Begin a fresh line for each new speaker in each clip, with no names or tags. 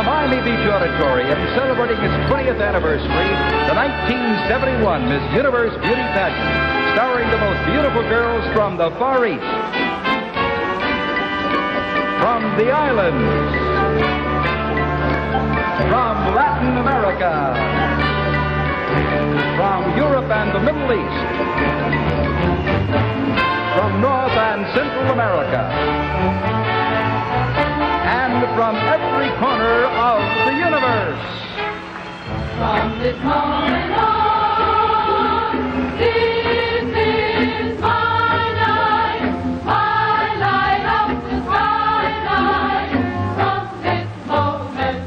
the Miami Beach Auditorium, celebrating its 20th anniversary, the 1971 Miss Universe Beauty Pageant, starring the most beautiful girls from the Far East, from the islands, from Latin America, from Europe and the Middle East, from North and Central America, and from every corner of the universe.
From this moment on, this is my light up the skyline. From this moment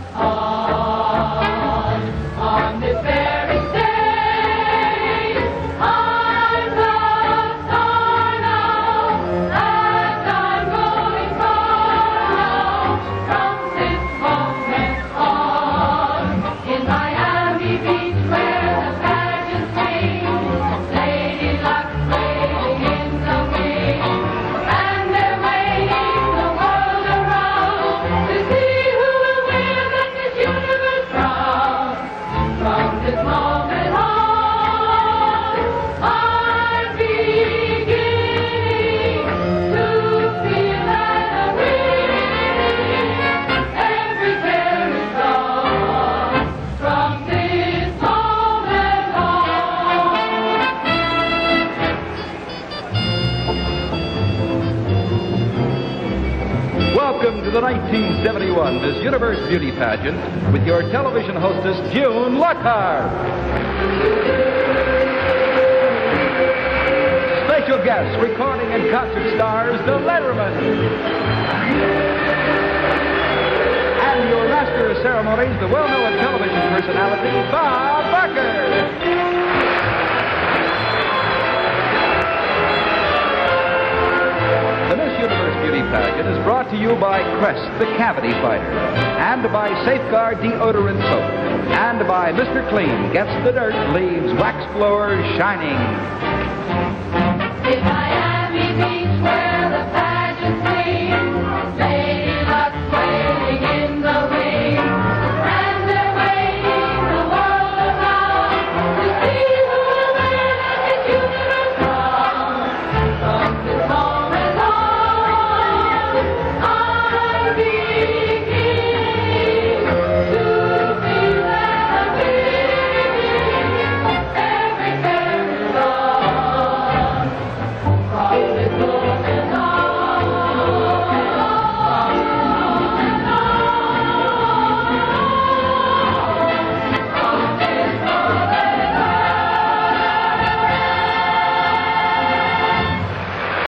on this very day, I'm the star now, and I'm going far now. From this moment on, in Miami Beach, where the pageant sings, Lady Luck waiting in the wings, and they're waiting the world around to see who will win the Miss Universe crown. From this moment on, I'm beginning to feel that I'm winning. Every care is gone from this moment on.
Welcome to the 1971 Miss Universe Beauty Pageant with your television hostess, June Lockhart. Special guests, recording and concert stars, the Letterman. And your master of ceremonies, the well-known television personality, Bob Barker. The Miss Universe Beauty Pageant is brought to you by Crest, the Cavity Fighter, and by Safeguard Deodorant Soap, and by Mr. Clean, gets the dirt, leaves wax blowers shining.
If I